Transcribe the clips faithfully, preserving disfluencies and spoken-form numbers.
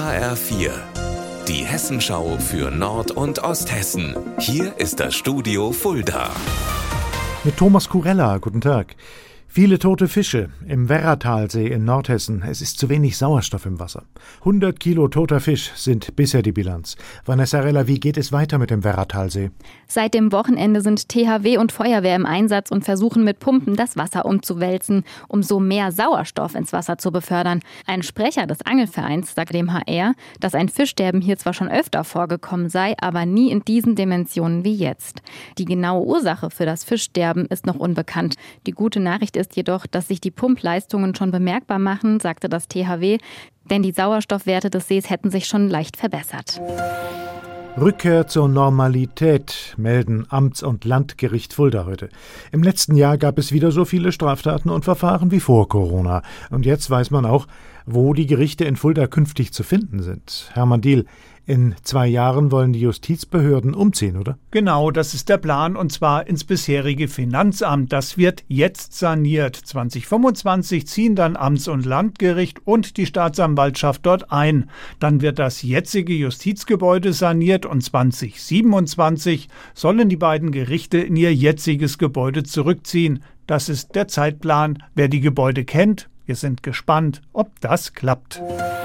H R vier, die Hessenschau für Nord- und Osthessen. Hier ist das Studio Fulda. Mit Thomas Kurella, guten Tag. Viele tote Fische im Werratalsee in Nordhessen. Es ist zu wenig Sauerstoff im Wasser. hundert Kilo toter Fisch sind bisher die Bilanz. Vanessa Rella, wie geht es weiter mit dem Werratalsee? Seit dem Wochenende sind T H W und Feuerwehr im Einsatz und versuchen mit Pumpen das Wasser umzuwälzen, um so mehr Sauerstoff ins Wasser zu befördern. Ein Sprecher des Angelvereins sagt dem H R, dass ein Fischsterben hier zwar schon öfter vorgekommen sei, aber nie in diesen Dimensionen wie jetzt. Die genaue Ursache für das Fischsterben ist noch unbekannt. Die gute Nachricht ist jedoch, dass sich die Pumpleistungen schon bemerkbar machen, sagte das T H W, denn die Sauerstoffwerte des Sees hätten sich schon leicht verbessert. Rückkehr zur Normalität, melden Amts- und Landgericht Fulda heute. Im letzten Jahr gab es wieder so viele Straftaten und Verfahren wie vor Corona. Und jetzt weiß man auch, wo die Gerichte in Fulda künftig zu finden sind. Hermann Diehl, in zwei Jahren wollen die Justizbehörden umziehen, oder? Genau, das ist der Plan, und zwar ins bisherige Finanzamt. Das wird jetzt saniert. zwanzig fünfundzwanzig ziehen dann Amts- und Landgericht und die Staatsanwaltschaft dort ein. Dann wird das jetzige Justizgebäude saniert und zwanzig siebenundzwanzig sollen die beiden Gerichte in ihr jetziges Gebäude zurückziehen. Das ist der Zeitplan. Wer die Gebäude kennt, wir sind gespannt, ob das klappt.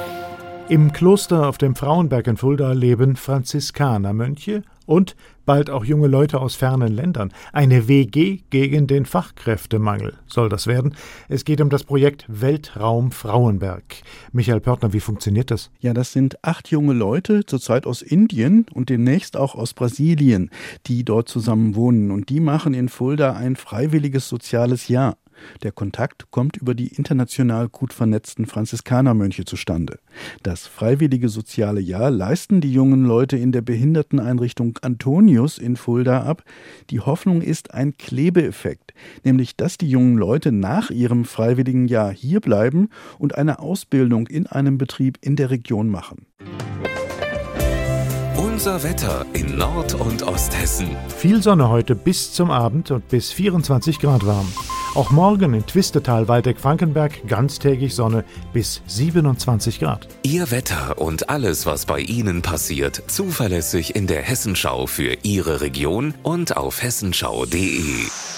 Im Kloster auf dem Frauenberg in Fulda leben Franziskanermönche und bald auch junge Leute aus fernen Ländern. Eine W G gegen den Fachkräftemangel soll das werden. Es geht um das Projekt Weltraum Frauenberg. Michael Pörtner, wie funktioniert das? Ja, das sind acht junge Leute, zurzeit aus Indien und demnächst auch aus Brasilien, die dort zusammen wohnen. Und die machen in Fulda ein freiwilliges soziales Jahr. Der Kontakt kommt über die international gut vernetzten Franziskanermönche zustande. Das freiwillige soziale Jahr leisten die jungen Leute in der Behinderteneinrichtung Antonius in Fulda ab. Die Hoffnung ist ein Klebeeffekt, nämlich dass die jungen Leute nach ihrem freiwilligen Jahr hier bleiben und eine Ausbildung in einem Betrieb in der Region machen. Unser Wetter in Nord- und Osthessen. Viel Sonne heute bis zum Abend und bis vierundzwanzig Grad warm. Auch morgen in Twistetal, Waldeck-Frankenberg ganztägig Sonne bis siebenundzwanzig Grad. Ihr Wetter und alles, was bei Ihnen passiert, zuverlässig in der Hessenschau für Ihre Region und auf hessenschau punkt de.